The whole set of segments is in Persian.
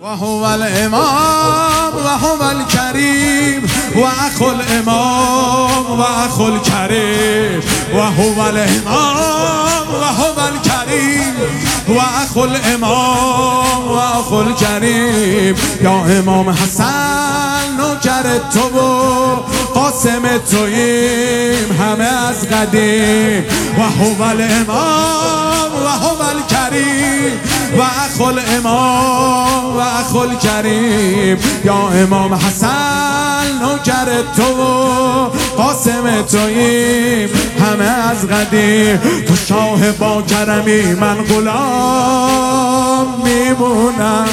وهو الامام وهو الكريم واخو الامام واخو الكريم وهو الامام وهو الكريم واخو الامام واخو الكريم یا امام حسن نوکر تو و قاسم توییم همه از قدیم وهو الامام وهو الكريم واخو الامام واخو الكریم یا امام حسن نوکر تو و قاسم توییم همه از قدیم تو شاه با کرمی من غلام میمونم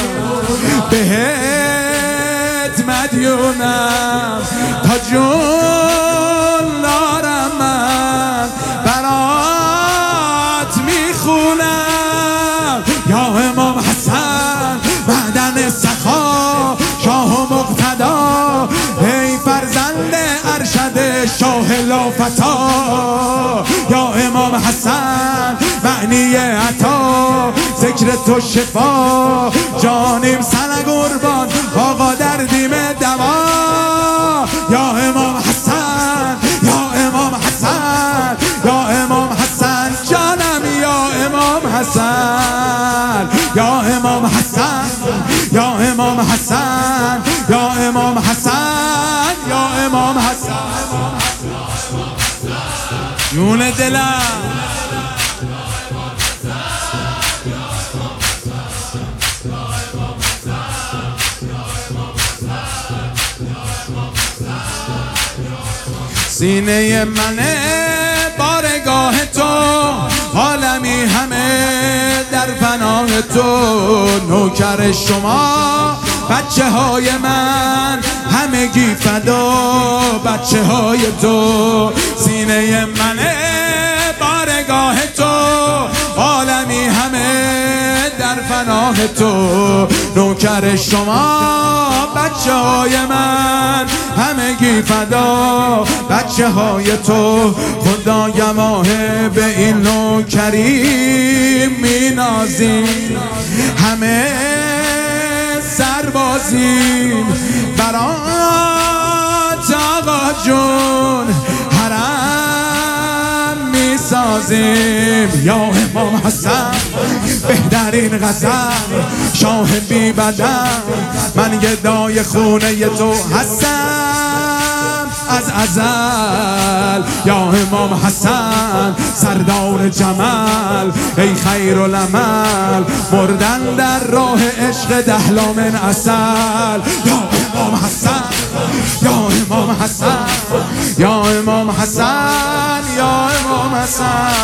بهت مدیونم تا جون دارم من برات میخونم یا امام حسن معدن سخا شاه و مقتدا ای فرزند ارشد شاه لافتا یا امام حسن معنی عطا ذکر تو شفا جانیم سن قربان آقا دردیم دوا یا امام حسن یا امام حسن یا امام حسن جانم یا امام حسن یا امام حسن یا امام حسن یا امام حسن یا امام حسن جون دلم سینه منه بارگاه تو عالمی همه در پناه تو نوکر شما بچه های من همگی فدا بچه های تو سینه منه بارگاه تو عالمی همه در پناه تو نوکر شما بچه های من همگی فدا بچه های تو خدایا ماه به این نوکری می نازیم همه سربازیم برات آقا جون حرم می سازیم یا امام حسن بهترین غزل شاه بی بدن من گدای خونه تو هستم از ازل یا امام حسن سردار جمل ای خیر العمل مردن در راه عشق دهلا من عسل یا امام حسن یا امام حسن یا امام حسن یا امام حسن